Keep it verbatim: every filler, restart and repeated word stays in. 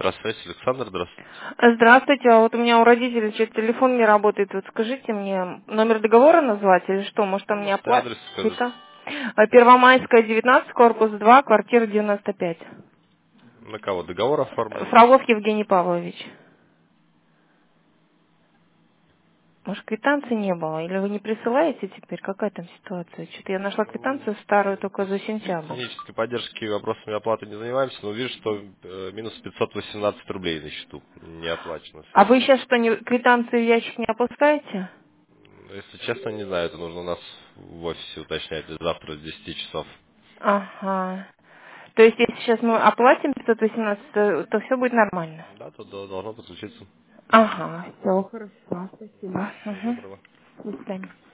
Здравствуйте, Александр, здравствуйте. Здравствуйте, а вот у меня у родителей что-то телефон не работает. Вот скажите мне, номер договора назвать или что? Может, там не Можете оплата? адрес скажите. Первомайская, девятнадцать, корпус два, квартира девяносто пять. На кого договор оформлен? Фролов Евгений Павлович. Может, квитанции не было? Или вы не присылаете теперь? Какая там ситуация? Что-то я нашла квитанцию старую только за сентябрь. Технической поддержки вопросами оплаты не занимаемся, но вижу, что э, минус пятьсот восемнадцать рублей на счету. Не оплачено А вы средств. сейчас что, не, квитанции в ящик не опускаете? Если честно, не знаю, это нужно у нас в офисе уточнять завтра с десяти часов. Ага. То есть, если сейчас мы оплатим пятьсот восемнадцать, то, то все будет нормально? Да, то до- должно подключиться. Ага, все, хорошо, спасибо. Всего Угу. доброго. До свидания.